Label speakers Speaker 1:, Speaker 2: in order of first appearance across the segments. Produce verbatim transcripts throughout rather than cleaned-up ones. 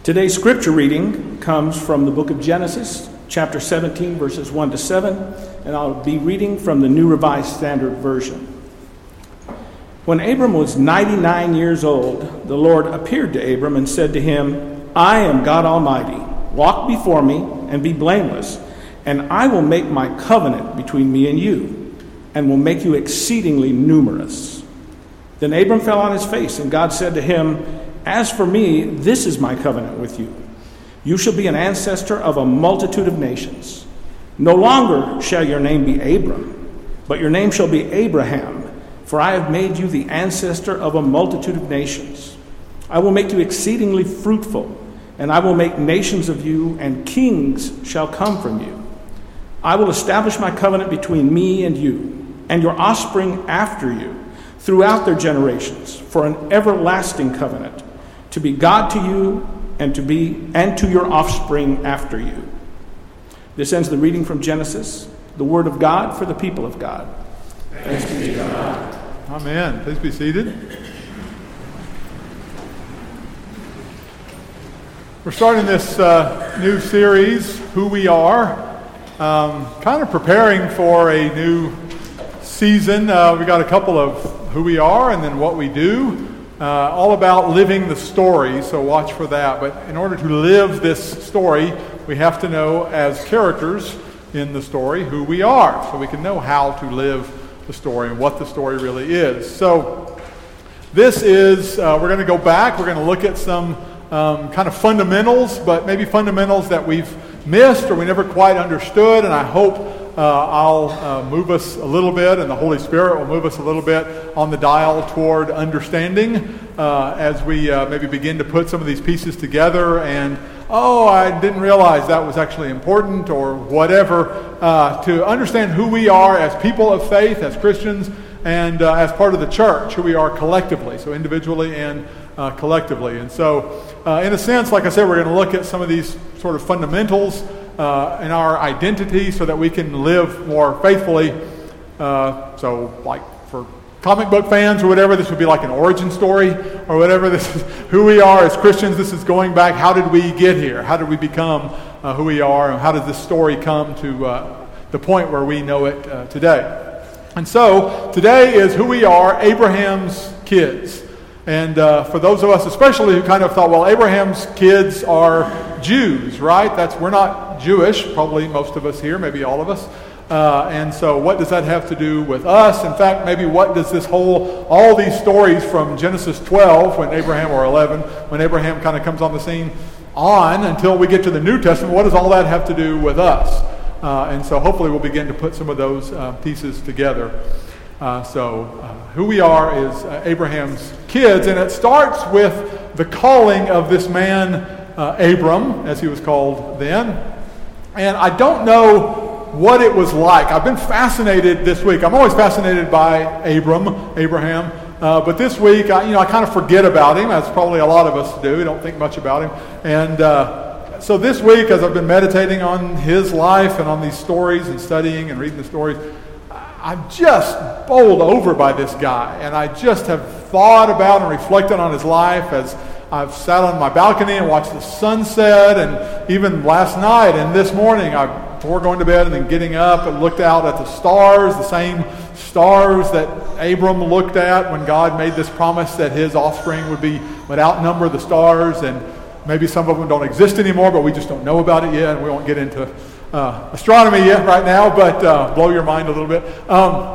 Speaker 1: Today's scripture reading comes from the book of Genesis, chapter seventeen, verses one to seven, and I'll be reading from the New Revised Standard Version. When Abram was ninety-nine years old, the Lord appeared to Abram and said to him, "I am God Almighty. Walk before me and be blameless, and I will make my covenant between me and you, and will make you exceedingly numerous." Then Abram fell on his face, and God said to him, "As for me, this is my covenant with you. You shall be an ancestor of a multitude of nations. No longer shall your name be Abram, but your name shall be Abraham, for I have made you the ancestor of a multitude of nations. I will make you exceedingly fruitful, and I will make nations of you, and kings shall come from you. I will establish my covenant between me and you, and your offspring after you, throughout their generations, for an everlasting covenant, to be God to you and to be and to your offspring after you." This ends the reading from Genesis, the word of God for the people of God.
Speaker 2: Thanks be to God. Amen. Please be seated. We're starting this uh, new series, Who We Are, um, kind of preparing for a new season. Uh, we got a couple of who we are and then what we do. Uh, all about living the story, so watch for that. But in order to live this story, we have to know as characters in the story who we are, so we can know how to live the story and what the story really is. So this is, uh, we're going to go back, we're going to look at some um, kind of fundamentals, but maybe fundamentals that we've missed or we never quite understood, and I hope Uh, I'll uh, move us a little bit, and the Holy Spirit will move us a little bit on the dial toward understanding uh, as we uh, maybe begin to put some of these pieces together and, oh, I didn't realize that was actually important or whatever, uh, to understand who we are as people of faith, as Christians, and uh, as part of the church, who we are collectively, so individually and uh, collectively. And so, uh, in a sense, like I said, we're going to look at some of these sort of fundamentals Uh, in our identity so that we can live more faithfully. Uh, so like for comic book fans or whatever, this would be like an origin story or whatever. This is who we are as Christians. This is going back. How did we get here? How did we become uh, who we are? And how did this story come to uh, the point where we know it uh, today? And so today is who we are, Abraham's kids. And uh, for those of us especially who kind of thought, well, Abraham's kids are Jews, right? That's we're not Jewish, probably most of us here, maybe all of us. Uh, and so what does that have to do with us? In fact, maybe what does this whole, all these stories from Genesis twelve, when Abraham, or eleven, when Abraham kind of comes on the scene on until we get to the New Testament, what does all that have to do with us? Uh, and so hopefully we'll begin to put some of those uh, pieces together. Uh, so uh, who we are is uh, Abraham's kids, and it starts with the calling of this man, uh, Abram, as he was called then. And I don't know what it was like. I've been fascinated this week. I'm always fascinated by Abram, Abraham, uh, but this week, I, you know, I kind of forget about him, as probably a lot of us do. We don't think much about him. And uh, so this week, as I've been meditating on his life and on these stories and studying and reading the stories, I'm just bowled over by this guy, and I just have thought about and reflected on his life as I've sat on my balcony and watched the sunset, and even last night and this morning, I, before going to bed and then getting up, and looked out at the stars, the same stars that Abram looked at when God made this promise that his offspring would be would outnumber the stars, and maybe some of them don't exist anymore, but we just don't know about it yet, and we won't get into Uh, astronomy yet right now, but uh, blow your mind a little bit. Um,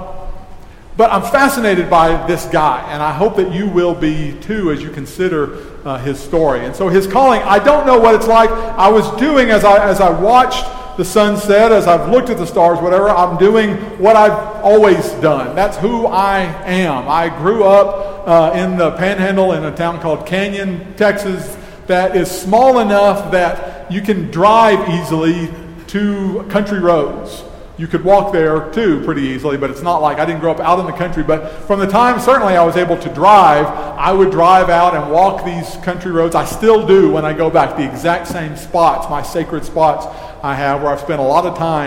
Speaker 2: but I'm fascinated by this guy, and I hope that you will be too as you consider uh, his story. And so his calling, I don't know what it's like. I was doing, as I as I watched the sunset, as I've looked at the stars, whatever, I'm doing what I've always done. That's who I am. I grew up uh, in the Panhandle in a town called Canyon, Texas, that is small enough that you can drive easily to country roads. You could walk there too pretty easily, but it's not like I didn't grow up out in the country. But from the time certainly I was able to drive, I would drive out and walk these country roads. I still do when I go back, the exact same spots, my sacred spots I have, where I've spent a lot of time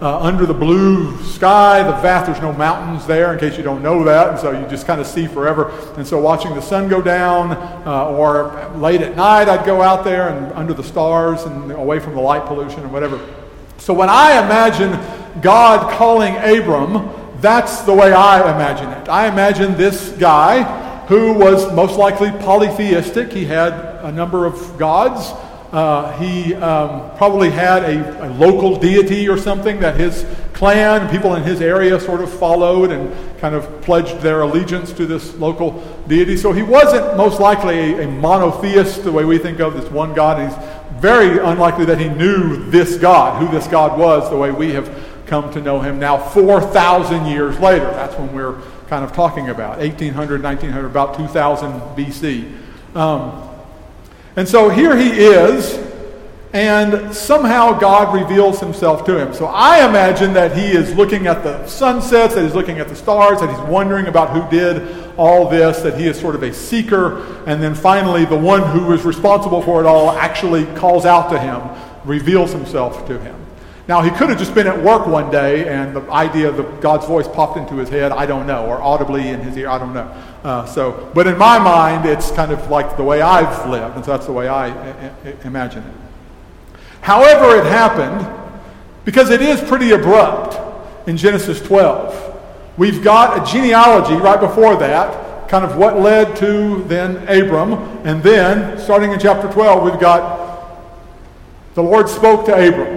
Speaker 2: uh, under the blue sky. The vast, there's no mountains there, in case you don't know that, and so you just kind of see forever. And so watching the sun go down, uh, or late at night, I'd go out there and under the stars and away from the light pollution and whatever. So when I imagine God calling Abram, that's the way I imagine it. I imagine this guy who was most likely polytheistic. He had a number of gods. Uh, he um, probably had a, a local deity or something that his clan, people in his area sort of followed and kind of pledged their allegiance to this local deity. So he wasn't most likely a, a monotheist, the way we think of this one God. And he's very unlikely that he knew this God, who this God was, the way we have come to know him now four thousand years later. That's when we're kind of talking about, eighteen hundred, nineteen hundred, about two thousand B C. Um, and so here he is, and somehow God reveals himself to him. So I imagine that he is looking at the sunsets, that he's looking at the stars, that he's wondering about who did all this, that he is sort of a seeker, and then finally the one who is responsible for it all actually calls out to him, reveals himself to him. Now, he could have just been at work one day and the idea of the, God's voice popped into his head, I don't know, or audibly in his ear, I don't know. Uh, so, but in my mind, it's kind of like the way I've lived, and so that's the way I, I, I imagine it. However it happened, because it is pretty abrupt in Genesis twelve. We've got a genealogy right before that, kind of what led to then Abram, and then, starting in chapter twelve, we've got the Lord spoke to Abram.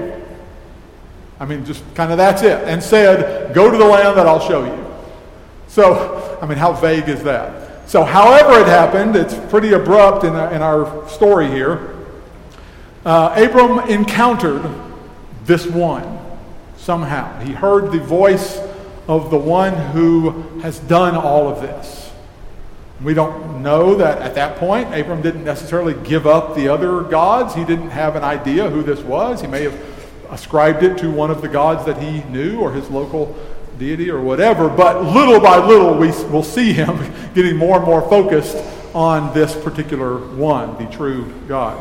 Speaker 2: I mean, just kind of that's it. And said, go to the land that I'll show you. So, I mean, how vague is that? So, however it happened, it's pretty abrupt in our, in our story here. Uh, Abram encountered this one somehow. He heard the voice of the one who has done all of this. We don't know that at that point, Abram didn't necessarily give up the other gods. He didn't have an idea who this was. He may have ascribed it to one of the gods that he knew or his local deity or whatever, but little by little we will see him getting more and more focused on this particular one, the true God.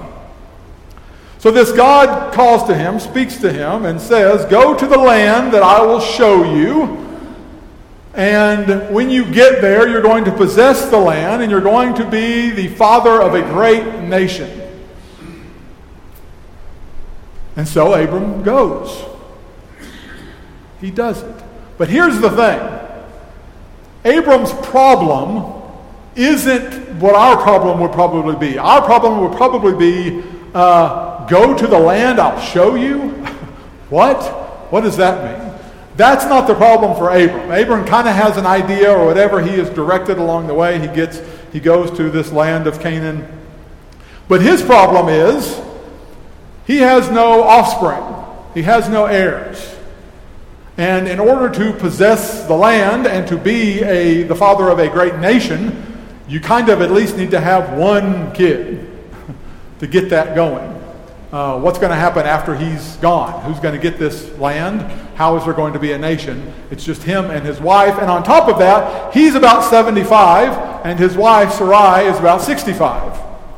Speaker 2: So this God calls to him, speaks to him, and says, go to the land that I will show you, and when you get there, you're going to possess the land, and you're going to be the father of a great nation. And so Abram goes. He does it. But here's the thing. Abram's problem isn't what our problem would probably be. Our problem would probably be, uh, go to the land I'll show you? What? What does that mean? That's not the problem for Abram. Abram kind of has an idea or whatever. He is directed along the way. He gets, he goes to this land of Canaan. But his problem is, he has no offspring. He has no heirs. And in order to possess the land and to be a, the father of a great nation, you kind of at least need to have one kid to get that going. Uh, what's going to happen after he's gone? Who's going to get this land? How is there going to be a nation? It's just him and his wife. And on top of that, he's about seventy-five, and his wife, Sarai, is about sixty-five.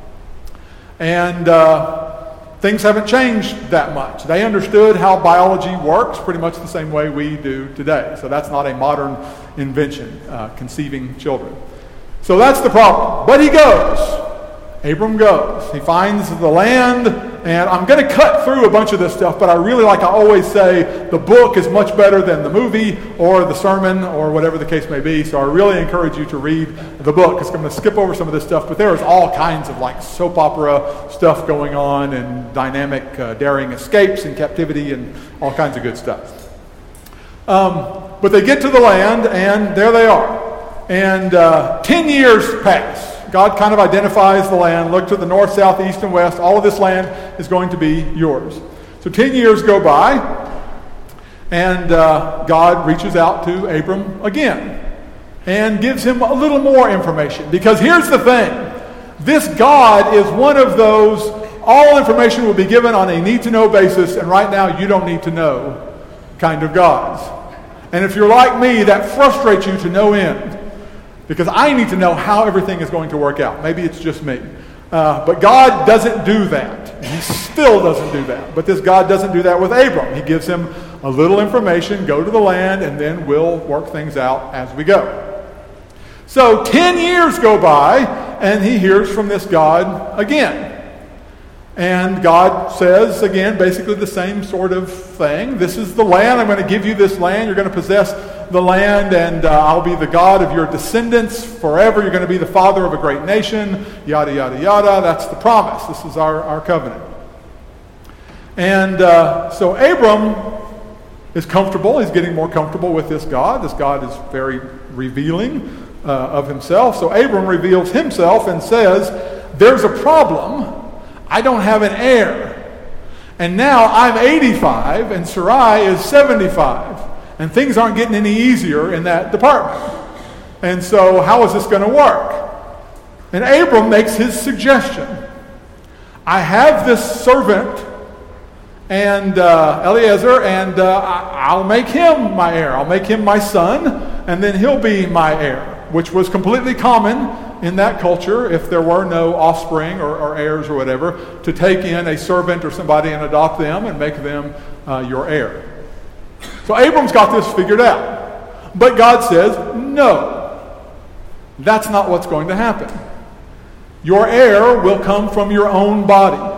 Speaker 2: And Uh, Things haven't changed that much. They understood how biology works pretty much the same way we do today. So that's not a modern invention, uh, conceiving children. So that's the problem. But he goes. Abram goes. He finds the land, and I'm going to cut through a bunch of this stuff, but I really, like I always say, the book is much better than the movie or the sermon or whatever the case may be. So I really encourage you to read the book, because I'm going to skip over some of this stuff, but there is all kinds of like soap opera stuff going on, and dynamic, uh, daring escapes and captivity and all kinds of good stuff. Um, but they get to the land, and there they are. And uh, ten years pass. God kind of identifies the land. Look to the north, south, east, and west. All of this land is going to be yours. So ten years go by, and uh, God reaches out to Abram again and gives him a little more information. Because here's the thing. This God is one of those, all information will be given on a need-to-know basis, and right now you don't need to know kind of gods. And if you're like me, that frustrates you to no end. Because I need to know how everything is going to work out. Maybe it's just me. Uh, but God doesn't do that. He still doesn't do that. But this God doesn't do that with Abram. He gives him a little information, go to the land, and then we'll work things out as we go. So ten years go by, and he hears from this God again. And God says, again, basically the same sort of thing. This is the land. I'm going to give you this land. You're going to possess the land, and uh, I'll be the God of your descendants forever. You're going to be the father of a great nation, yada, yada, yada. That's the promise. This is our, our covenant. And uh, so Abram is comfortable. He's getting more comfortable with this God. This God is very revealing uh, of himself. So Abram reveals himself and says, there's a problem. I don't have an heir. And now I'm eighty-five and Sarai is seventy-five. And things aren't getting any easier in that department. And so how is this going to work? And Abram makes his suggestion. I have this servant and uh, Eliezer, and uh, I'll make him my heir. I'll make him my son, and then he'll be my heir, which was completely common in that culture, if there were no offspring or, or heirs or whatever, to take in a servant or somebody and adopt them and make them uh, your heir. So Abram's got this figured out. But God says, no, that's not what's going to happen. Your heir will come from your own body.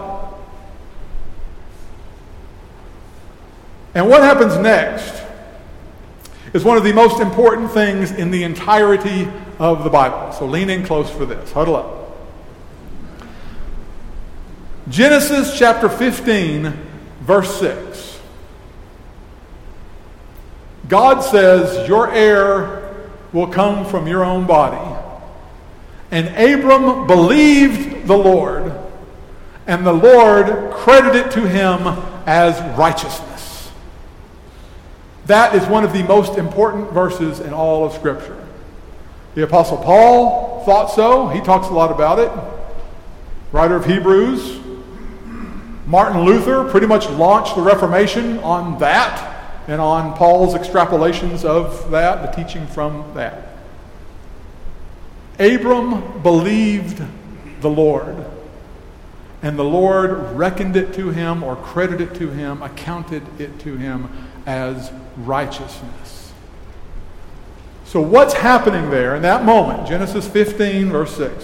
Speaker 2: And what happens next is one of the most important things in the entirety of the Bible. So lean in close for this. Huddle up. Genesis chapter fifteen, verse six. God says, your heir will come from your own body. And Abram believed the Lord, and the Lord credited to him as righteousness. That is one of the most important verses in all of Scripture. The Apostle Paul thought so. He talks a lot about it. Writer of Hebrews. Martin Luther pretty much launched the Reformation on that and on Paul's extrapolations of that, the teaching from that. Abram believed the Lord, and the Lord reckoned it to him or credited it to him, accounted it to him as righteousness. So what's happening there in that moment, Genesis fifteen, verse six,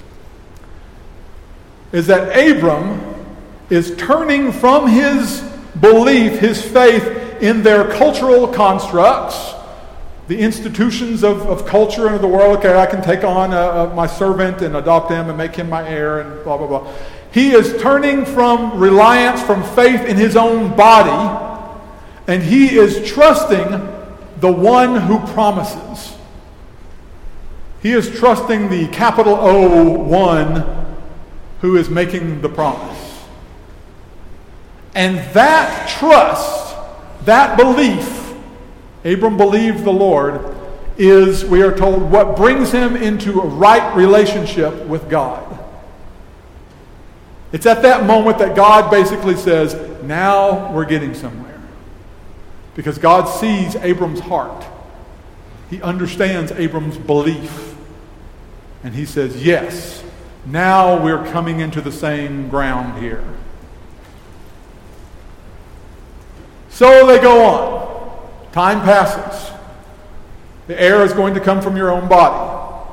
Speaker 2: is that Abram is turning from his belief, his faith in their cultural constructs, the institutions of, of culture and of the world. Okay, I can take on a, a, my servant and adopt him and make him my heir and blah, blah, blah. He is turning from reliance, from faith in his own body, and he is trusting the one who promises. He is trusting the capital O one who is making the promise. And that trust, that belief, Abram believed the Lord, is, we are told, what brings him into a right relationship with God. It's at that moment that God basically says, now we're getting somewhere. Because God sees Abram's heart. He understands Abram's belief. And he says, yes, now we're coming into the same ground here. So they go on. Time passes. The heir is going to come from your own body.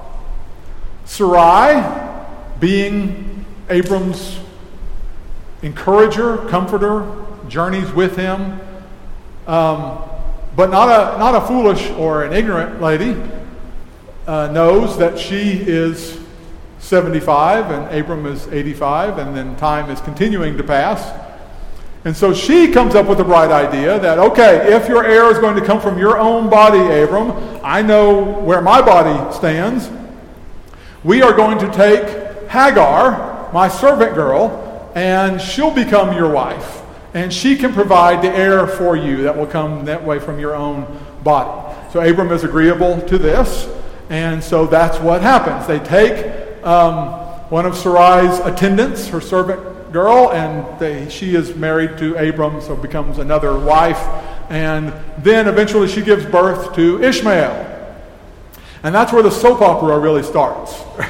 Speaker 2: Sarai, being Abram's encourager, comforter, journeys with him, um, but not a not a foolish or an ignorant lady, uh, knows that she is seventy-five and Abram is eighty-five, and then time is continuing to pass. And so she comes up with a bright idea that, okay, if your heir is going to come from your own body, Abram, I know where my body stands. We are going to take Hagar, my servant girl, and she'll become your wife. And she can provide the heir for you that will come that way from your own body. So Abram is agreeable to this. And so that's what happens. They take um, one of Sarai's attendants, her servant girl, and they, she is married to Abram, so becomes another wife. And then eventually she gives birth to Ishmael. And that's where the soap opera really starts.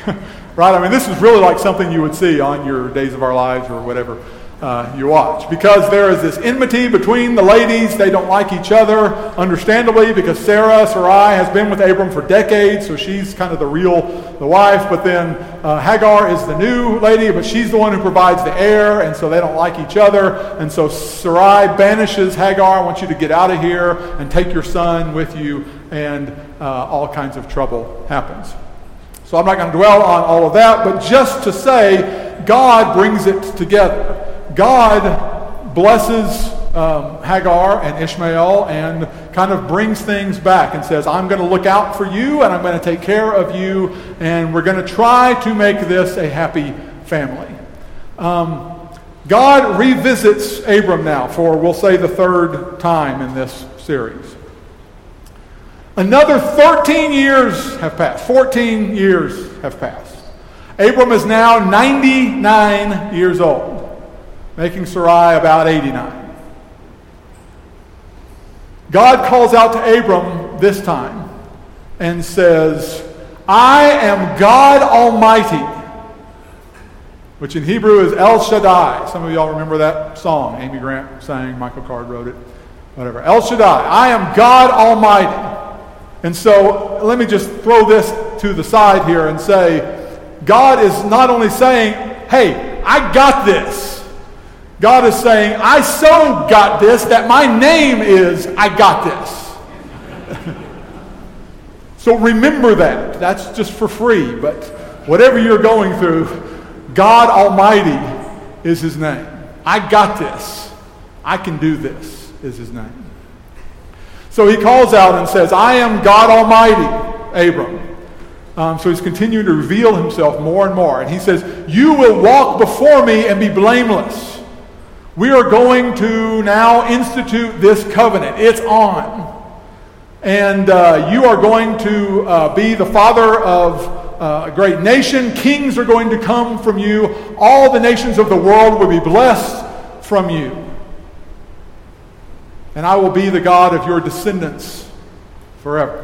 Speaker 2: Right? I mean, this is really like something you would see on your Days of Our Lives or whatever uh, you watch. Because there is this enmity between the ladies. They don't like each other, understandably, because Sarah, Sarai, has been with Abram for decades, so she's kind of the real, the wife. But then uh, Hagar is the new lady, but she's the one who provides the heir, and so they don't like each other. And so Sarai banishes Hagar. I want you to get out of here and take your son with you, and uh, all kinds of trouble happens. So I'm not going to dwell on all of that, but just to say, God brings it together. God blesses um, Hagar and Ishmael and kind of brings things back and says, I'm going to look out for you and I'm going to take care of you, and we're going to try to make this a happy family. Um, God revisits Abram now for, we'll say, the third time in this series. Another thirteen years have passed. fourteen years have passed. Abram is now ninety-nine years old, making Sarai about eighty-nine. God calls out to Abram this time and says, I am God Almighty, which in Hebrew is El Shaddai. Some of y'all remember that song Amy Grant sang, Michael Card wrote it, whatever. El Shaddai, I am God Almighty. And so let me just throw this to the side here and say, God is not only saying, hey, I got this. God is saying, I so got this that my name is I got this. So remember that. That's just for free. But whatever you're going through, God Almighty is his name. I got this. I can do this is his name. So he calls out and says, I am God Almighty, Abram. Um, so he's continuing to reveal himself more and more. And he says, you will walk before me and be blameless. We are going to now institute this covenant. It's on. And uh, you are going to uh, be the father of uh, a great nation. Kings are going to come from you. All the nations of the world will be blessed from you. And I will be the God of your descendants forever.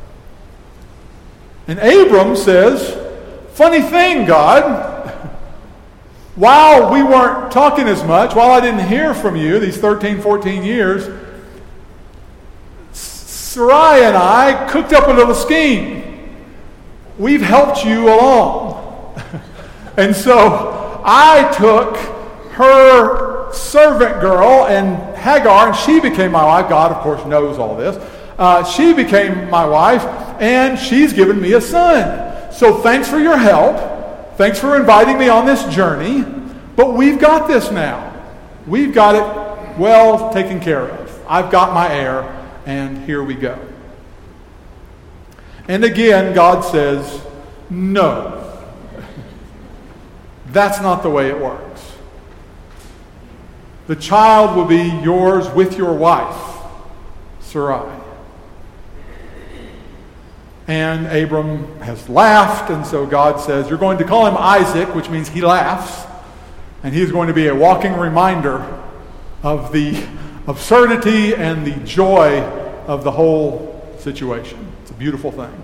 Speaker 2: And Abram says, funny thing, God, while we weren't talking as much, while I didn't hear from you these thirteen, fourteen years, Sarai and I cooked up a little scheme. We've helped you along. And so I took her servant girl and Hagar, and she became my wife. God, of course, knows all this. Uh, she became my wife, and she's given me a son. So thanks for your help. Thanks for inviting me on this journey. But we've got this now. We've got it well taken care of. I've got my heir, and here we go. And again, God says, no. That's not the way it works. The child will be yours with your wife, Sarai. And Abram has laughed, and so God says, you're going to call him Isaac, which means he laughs, and he's going to be a walking reminder of the absurdity and the joy of the whole situation. It's a beautiful thing.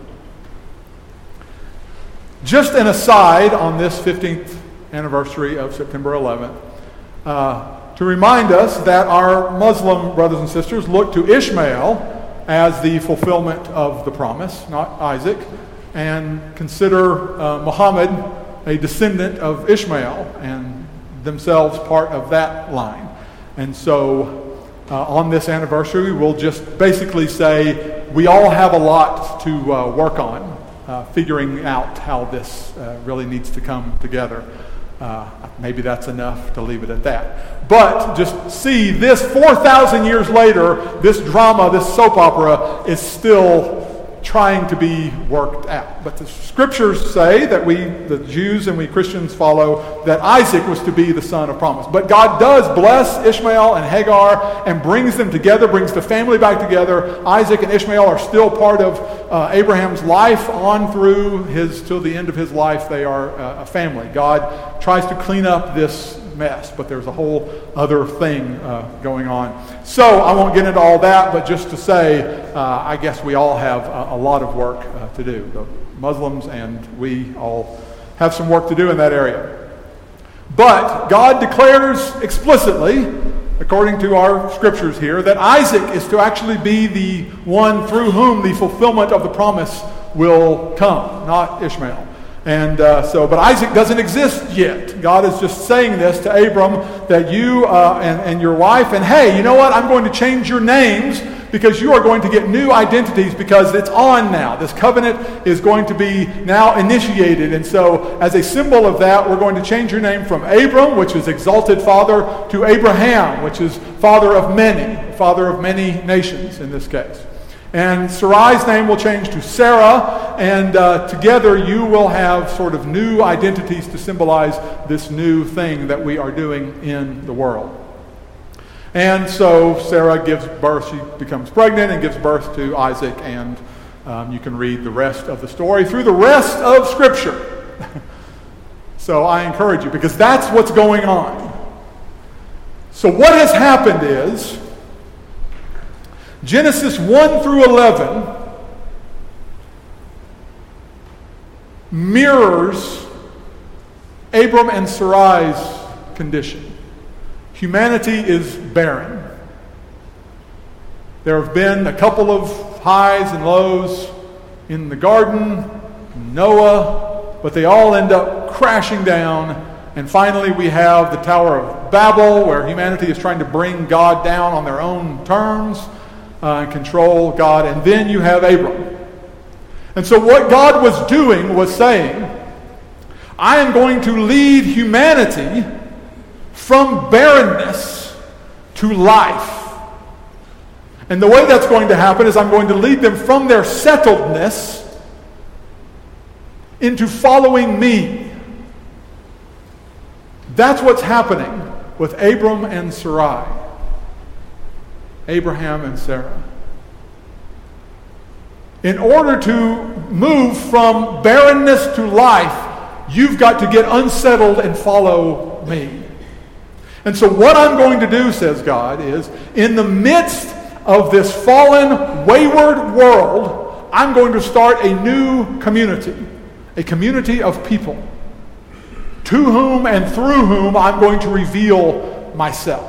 Speaker 2: Just an aside on this fifteenth anniversary of September eleventh, uh, to remind us that our Muslim brothers and sisters look to Ishmael as the fulfillment of the promise, not Isaac, and consider uh, Muhammad a descendant of Ishmael and themselves part of that line. And so uh, on this anniversary, we'll just basically say we all have a lot to uh, work on, uh, figuring out how this uh, really needs to come together. Uh, maybe that's enough to leave it at that. But just see, this four thousand years later, this drama, this soap opera is still trying to be worked out. But the scriptures say that we, the Jews and we Christians, follow that Isaac was to be the son of promise. But God does bless Ishmael and Hagar and brings them together, brings the family back together. Isaac and Ishmael are still part of uh, Abraham's life on through his, till the end of his life. They are uh, a family. God tries to clean up this mess, but there's a whole other thing uh, going on. So I won't get into all that, but just to say, uh, I guess we all have a, a lot of work uh, to do. The Muslims and we all have some work to do in that area. But God declares explicitly, according to our scriptures here, that Isaac is to actually be the one through whom the fulfillment of the promise will come, not Ishmael. And uh, so, but Isaac doesn't exist yet. God is just saying this to Abram, that you uh, and, and your wife, and hey, you know what? I'm going to change your names because you are going to get new identities because it's on now. This covenant is going to be now initiated. And so, as a symbol of that, we're going to change your name from Abram, which is exalted father, to Abraham, which is father of many, father of many nations in this case. And Sarai's name will change to Sarah, and uh, together you will have sort of new identities to symbolize this new thing that we are doing in the world. And so Sarah gives birth, she becomes pregnant and gives birth to Isaac, and um, you can read the rest of the story through the rest of Scripture. So I encourage you, because that's what's going on. So what has happened is, Genesis one through eleven mirrors Abram and Sarai's condition. Humanity is barren. There have been a couple of highs and lows in the garden, Noah, but they all end up crashing down. And finally we have the Tower of Babel, where humanity is trying to bring God down on their own terms. Uh, and control God, and then you have Abram. And so what God was doing was saying, I am going to lead humanity from barrenness to life. And the way that's going to happen is I'm going to lead them from their settledness into following me. That's what's happening with Abram and Sarai. Abraham and Sarah. In order to move from barrenness to life, you've got to get unsettled and follow me. And so what I'm going to do, says God, is in the midst of this fallen, wayward world, I'm going to start a new community, a community of people, to whom and through whom I'm going to reveal myself.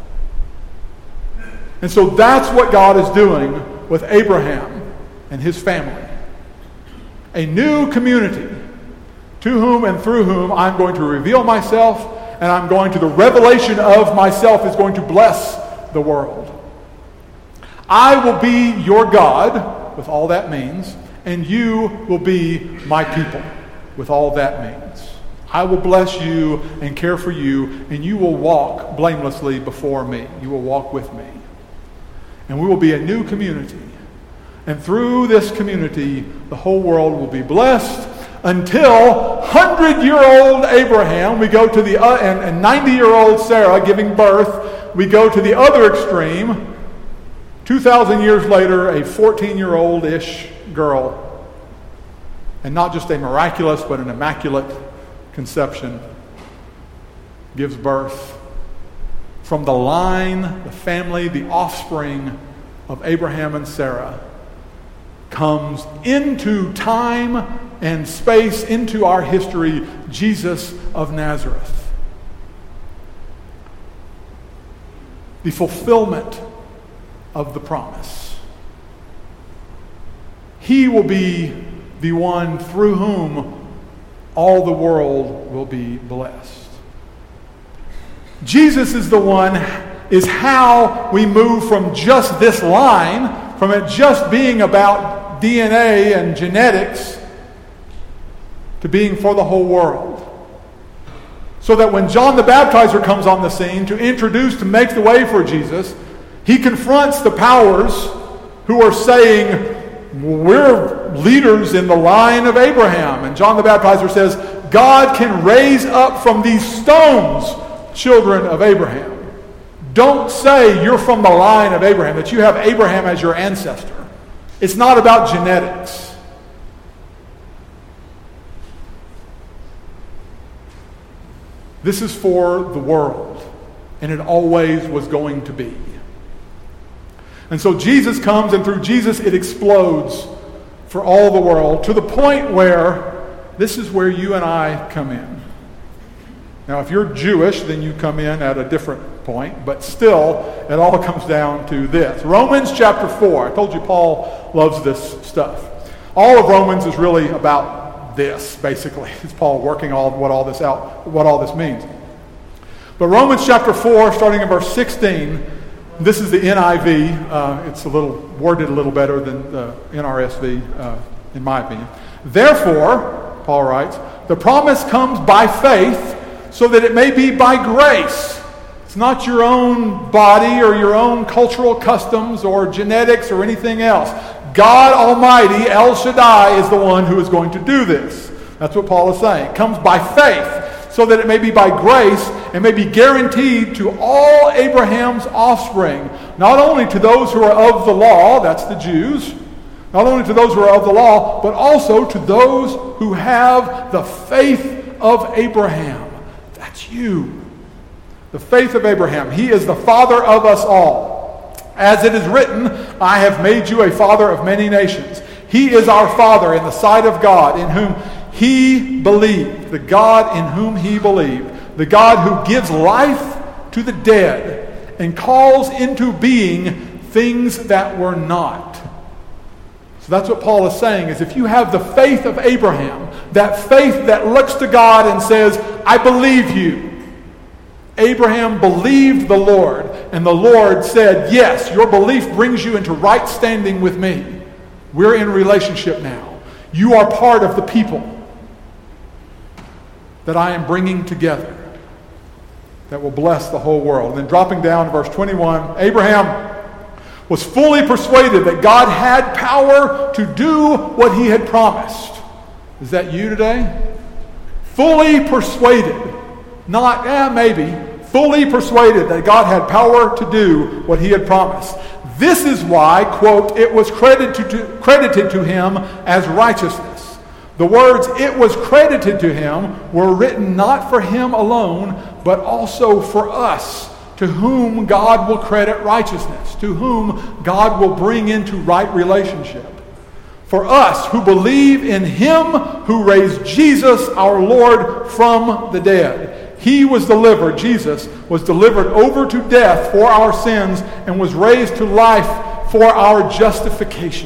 Speaker 2: And so that's what God is doing with Abraham and his family. A new community to whom and through whom I'm going to reveal myself, and I'm going to, the revelation of myself is going to bless the world. I will be your God, with all that means, and you will be my people, with all that means. I will bless you and care for you, and you will walk blamelessly before me. You will walk with me. And we will be a new community. And through this community, the whole world will be blessed until hundred-year-old Abraham, we go to the, uh, and, and ninety-year-old Sarah giving birth, we go to the other extreme. two thousand years later, a fourteen-year-old-ish girl, and not just a miraculous, but an immaculate conception, gives birth. From the line, the family, the offspring of Abraham and Sarah comes into time and space, into our history, Jesus of Nazareth. The fulfillment of the promise. He will be the one through whom all the world will be blessed. Jesus is the one, is how we move from just this line, from it just being about D N A and genetics, to being for the whole world. So that when John the Baptizer comes on the scene to introduce, to make the way for Jesus, he confronts the powers who are saying, we're leaders in the line of Abraham. And John the Baptizer says, God can raise up from these stones children of Abraham. Don't say you're from the line of Abraham, that you have Abraham as your ancestor. It's not about genetics. This is for the world, and it always was going to be. And so Jesus comes, and through Jesus it explodes for all the world, to the point where this is where you and I come in. Now, if you're Jewish, then you come in at a different point, but still, it all comes down to this. Romans chapter four. I told you Paul loves this stuff. All of Romans is really about this, basically. It's Paul working all what all this out, what all this means. But Romans chapter four, starting in verse sixteen, this is the N I V. Uh, it's a little worded a little better than the N R S V, uh, in my opinion. Therefore, Paul writes, the promise comes by faith, so that it may be by grace. It's not your own body or your own cultural customs or genetics or anything else. God Almighty, El Shaddai, is the one who is going to do this. That's what Paul is saying. It comes by faith, so that it may be by grace and may be guaranteed to all Abraham's offspring, not only to those who are of the law, that's the Jews, not only to those who are of the law, but also to those who have the faith of Abraham. That's you. The faith of Abraham. He is the father of us all. As it is written, I have made you a father of many nations. He is our father in the sight of God, in whom he believed. The God in whom he believed. The God who gives life to the dead and calls into being things that were not. So that's what Paul is saying, is if you have the faith of Abraham, that faith that looks to God and says, I believe you. Abraham believed the Lord, and the Lord said, yes, your belief brings you into right standing with me. We're in relationship now. You are part of the people that I am bringing together that will bless the whole world. And then dropping down to verse twenty-one, Abraham was fully persuaded that God had power to do what he had promised. Is that you today? Fully persuaded. Not, eh, maybe. Fully persuaded that God had power to do what he had promised. This is why, quote, it was credited to, credited to him as righteousness. The words, it was credited to him, were written not for him alone, but also for us, to whom God will credit righteousness, to whom God will bring into right relationship. For us who believe in him who raised Jesus our Lord from the dead. He was delivered, Jesus was delivered over to death for our sins and was raised to life for our justification.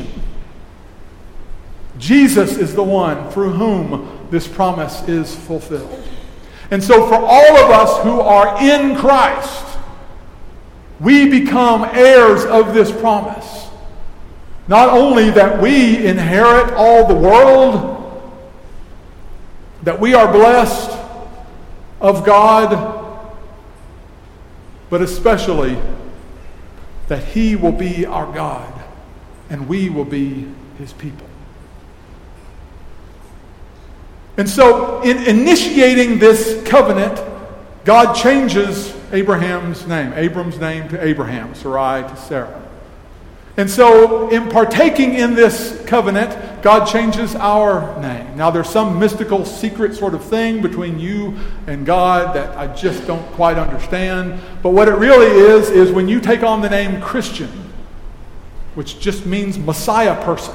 Speaker 2: Jesus is the one through whom this promise is fulfilled. And so for all of us who are in Christ, we become heirs of this promise. Not only that we inherit all the world, that we are blessed of God, but especially that he will be our God and we will be his people. And so in initiating this covenant, God changes Abraham's name, Abram's name to Abraham, Sarai to Sarah. And so in partaking in this covenant, God changes our name. Now there's some mystical secret sort of thing between you and God that I just don't quite understand. But what it really is, is when you take on the name Christian, which just means Messiah person,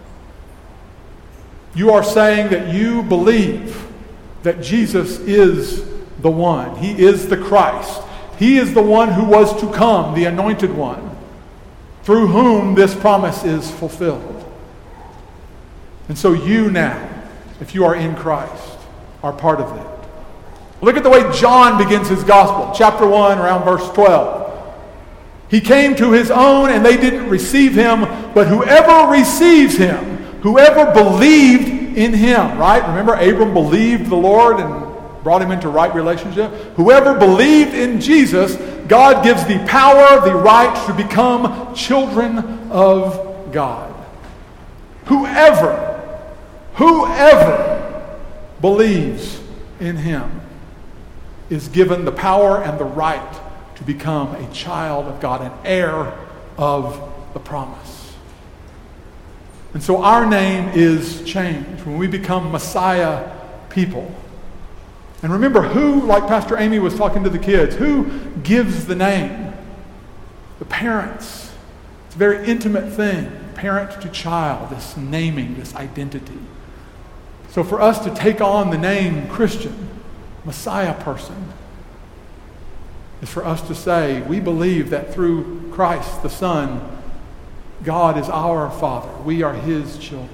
Speaker 2: you are saying that you believe that Jesus is the one. He is the Christ. He is the one who was to come, the anointed one, through whom this promise is fulfilled. And so you now, if you are in Christ, are part of that. Look at the way John begins his gospel. Chapter one, around verse twelve. He came to his own and they didn't receive him, but whoever receives him, whoever believed in him, right? Remember, Abram believed the Lord and brought him into right relationship. Whoever believed in Jesus, God gives the power, the right to become children of God. Whoever, whoever believes in him is given the power and the right to become a child of God, an heir of the promise. And so our name is changed when we become Messiah people. And remember, who, like Pastor Amy was talking to the kids, who gives the name? The parents. It's a very intimate thing. Parent to child, this naming, this identity. So for us to take on the name Christian, Messiah person, is for us to say, we believe that through Christ the Son, God is our Father. We are His children.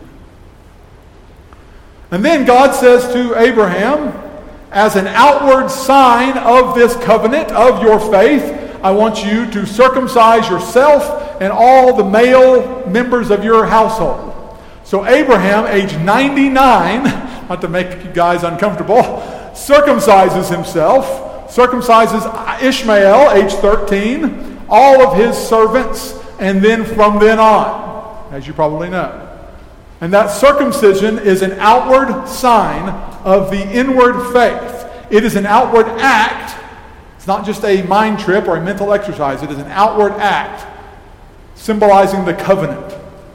Speaker 2: And then God says to Abraham, as an outward sign of this covenant, of your faith, I want you to circumcise yourself and all the male members of your household. So Abraham, age ninety-nine, not to make you guys uncomfortable, circumcises himself, circumcises Ishmael, age thirteen, all of his servants, and then from then on, as you probably know. And that circumcision is an outward sign of the inward faith. It is an outward act. It's not just a mind trip or a mental exercise. It is an outward act symbolizing the covenant.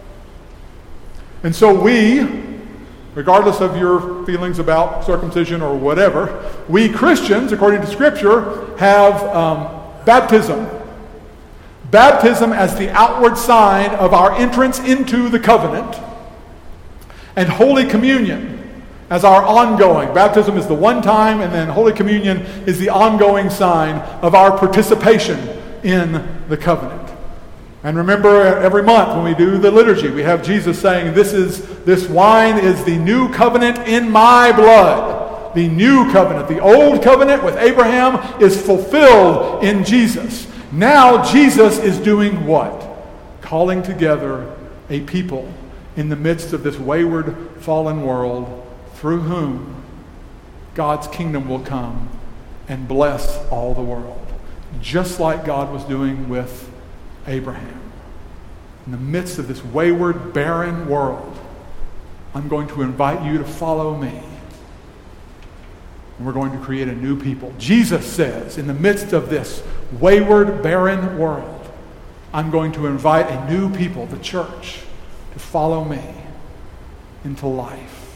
Speaker 2: And so we, regardless of your feelings about circumcision or whatever, we Christians, according to Scripture, have um, baptism. Baptism as the outward sign of our entrance into the covenant, and Holy Communion as our ongoing. Baptism is the one time, and then Holy Communion is the ongoing sign of our participation in the covenant. And remember, every month when we do the liturgy, we have Jesus saying, this is this wine is the new covenant in my blood. The new covenant. The old covenant with Abraham is fulfilled in Jesus. Now Jesus is doing what? Calling together a people in the midst of this wayward, fallen world, through whom God's kingdom will come and bless all the world. Just like God was doing with Abraham. In the midst of this wayward, barren world, I'm going to invite you to follow me. And we're going to create a new people. Jesus says, in the midst of this wayward, barren world, I'm going to invite a new people, the church, to follow me into life.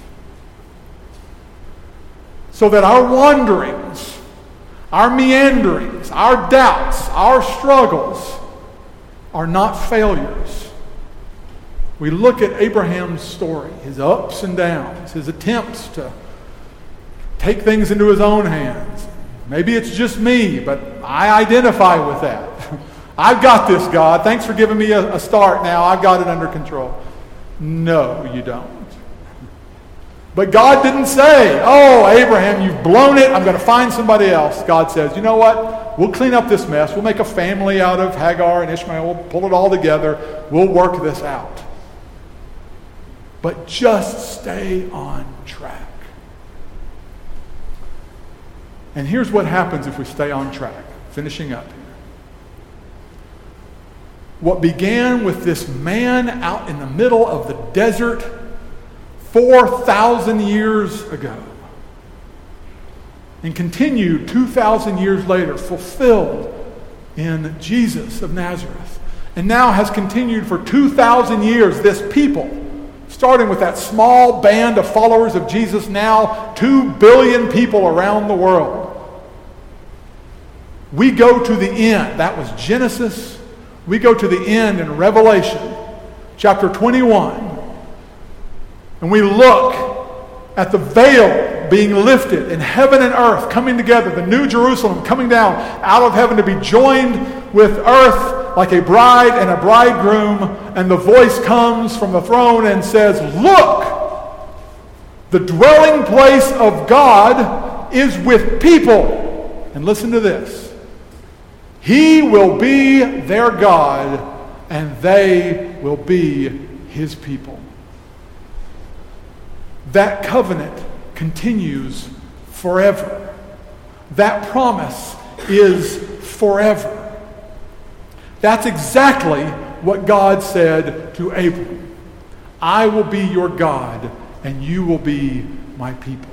Speaker 2: So that our wanderings, our meanderings, our doubts, our struggles are not failures. We look at Abraham's story, his ups and downs, his attempts to take things into his own hands. Maybe it's just me, but I identify with that. I've got this, God. Thanks for giving me a, a start now. I've got it under control. No, you don't. But God didn't say, oh, Abraham, you've blown it. I'm going to find somebody else. God says, you know what? We'll clean up this mess. We'll make a family out of Hagar and Ishmael. We'll pull it all together. We'll work this out. But just stay on track. And here's what happens if we stay on track. Finishing up here. What began with this man out in the middle of the desert four thousand years ago and continued two thousand years later, fulfilled in Jesus of Nazareth, and now has continued for two thousand years, this people, starting with that small band of followers of Jesus, now two billion people around the world. We go to the end. That was Genesis. We go to the end in Revelation, chapter twenty-one. And we look at the veil being lifted and heaven and earth coming together, the new Jerusalem coming down out of heaven to be joined with earth like a bride and a bridegroom. And the voice comes from the throne and says, look, the dwelling place of God is with people. And listen to this. He will be their God, and they will be His people. That covenant continues forever. That promise is forever. That's exactly what God said to Abram. I will be your God, and you will be my people.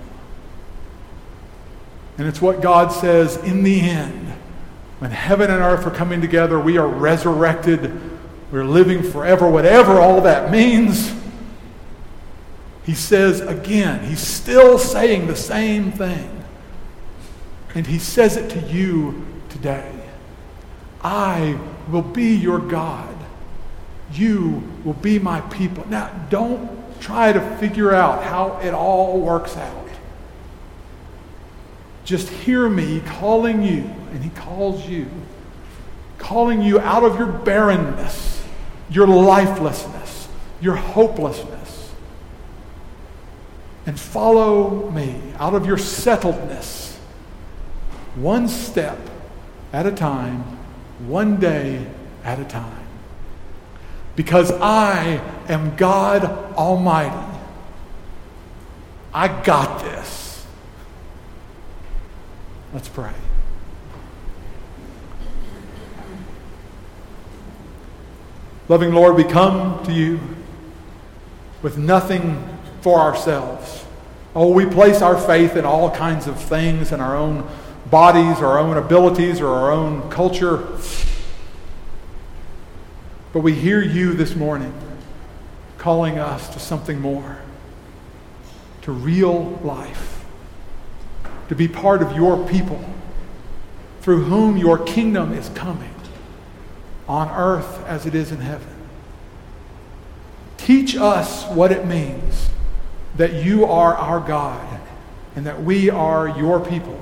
Speaker 2: And it's what God says in the end. When heaven and earth are coming together, we are resurrected. We're living forever, whatever all that means. He says again, he's still saying the same thing. And he says it to you today. I will be your God. You will be my people. Now, don't try to figure out how it all works out. Just hear me calling you, and he calls you, calling you out of your barrenness, your lifelessness, your hopelessness, and follow me out of your settledness, one step at a time, one day at a time. Because I am God Almighty. I got this. Let's pray. Loving Lord, we come to you with nothing for ourselves. Oh, we place our faith in all kinds of things, in our own bodies, our own abilities, or our own culture. But we hear you this morning calling us to something more, to real life, to be part of your people, through whom your kingdom is coming, on earth as it is in heaven. Teach us what it means that you are our God and that we are your people.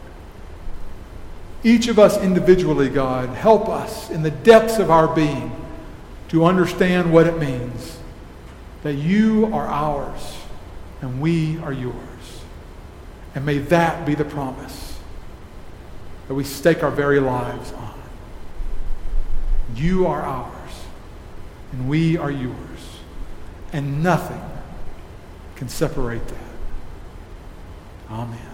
Speaker 2: Each of us individually, God, help us in the depths of our being to understand what it means that you are ours and we are yours. And may that be the promise that we stake our very lives on. You are ours and we are yours. And nothing can separate that. Amen.